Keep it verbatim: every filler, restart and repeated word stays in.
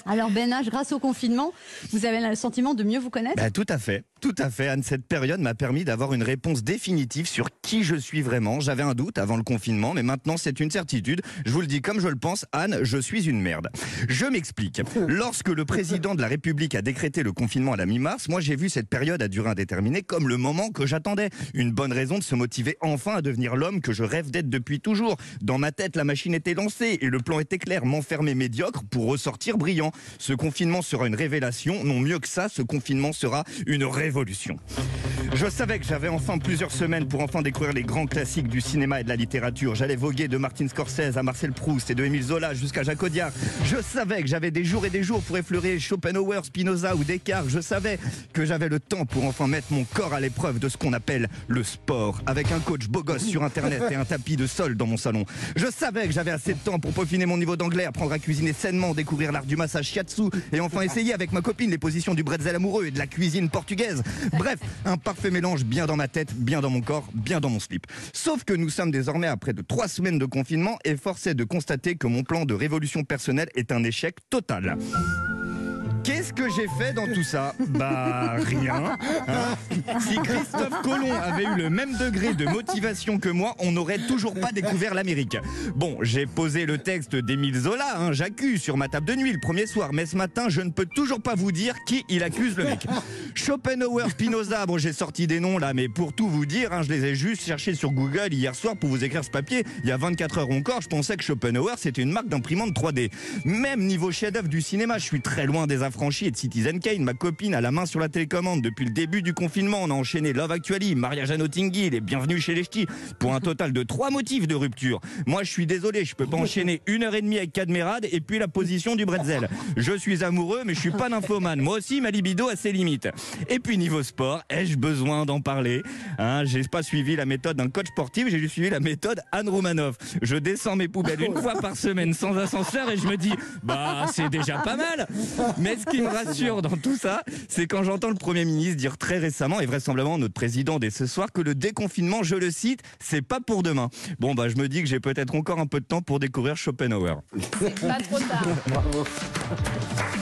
Alors Ben H, grâce au confinement, vous avez le sentiment de mieux vous connaître? Bah, tout à fait, tout à fait, Anne. Cette période m'a permis d'avoir une réponse définitive sur qui je suis vraiment. J'avais un doute avant le confinement, mais maintenant c'est une certitude. Je vous le dis comme je le pense, Anne, je suis une merde. Je m'explique. Lorsque le président de la République a décrété le confinement à la mi-mars, moi j'ai vu cette période à durée indéterminée comme le moment que j'attendais. Une bonne raison de se motiver enfin à devenir l'homme que je rêve d'être depuis toujours. Dans ma tête, la machine était lancée et le plan était clair, m'enfermer médiocre pour ressortir brillant. Ce confinement sera une révélation, non mieux que ça, ce confinement sera une révolution. Je savais que j'avais enfin plusieurs semaines pour enfin découvrir les grands classiques du cinéma et de la littérature. J'allais voguer de Martin Scorsese à Marcel Proust et de Émile Zola jusqu'à Jacques Audiard. Je savais que j'avais des jours et des jours pour effleurer Schopenhauer, Spinoza ou Descartes. Je savais que j'avais le temps pour enfin mettre mon corps à l'épreuve de ce qu'on appelle le sport, avec un coach beau gosse sur internet et un tapis de sol dans mon salon. Je savais que j'avais assez de temps pour peaufiner mon niveau d'anglais, apprendre à cuisiner sainement, découvrir l'art du massage shiatsu et enfin essayer avec ma copine les positions du bretzel amoureux et de la cuisine portugaise. Bref, un parfait mélange bien dans ma tête, bien dans mon corps, bien dans mon slip. Sauf que nous sommes désormais à près de trois semaines de confinement et force est de constater que mon plan de révolution personnelle est un échec total. Qu'est-ce que j'ai fait dans tout ça? Bah rien. Hein, si Christophe Colomb avait eu le même degré de motivation que moi, on n'aurait toujours pas découvert l'Amérique. Bon, j'ai posé le texte d'Émile Zola, hein, j'accuse sur ma table de nuit le premier soir, mais ce matin, je ne peux toujours pas vous dire qui il accuse le mec. Schopenhauer, Spinoza, bon j'ai sorti des noms là, mais pour tout vous dire, hein, je les ai juste cherchés sur Google hier soir pour vous écrire ce papier. Il y a vingt-quatre heures encore, je pensais que Schopenhauer c'était une marque d'imprimante trois D. Même niveau chef-d'œuvre du cinéma, je suis très loin des affranchis et de Citizen Kane. Ma copine a la main sur la télécommande depuis le début du confinement. On a enchaîné Love Actually, mariage à Notting Hill et Bienvenue chez les Ch'tis pour un total de trois motifs de rupture. Moi je suis désolé, je peux pas enchaîner une heure et demie avec Cadmerade et puis la position du bretzel. Je suis amoureux mais je suis pas nymphomane. Moi aussi ma libido a ses limites. Et puis niveau sport, ai-je besoin d'en parler, hein, j'ai pas suivi la méthode d'un coach sportif, j'ai suivi la méthode Anne Romanoff. Je descends mes poubelles une fois par semaine sans ascenseur et je me dis bah c'est déjà pas mal. Mais ce qui me rassure dans tout ça, c'est quand j'entends le Premier ministre dire très récemment, et vraisemblablement notre président dès ce soir, que le déconfinement, je le cite, c'est pas pour demain. Bon bah je me dis que j'ai peut-être encore un peu de temps pour découvrir Schopenhauer. Pas trop tard.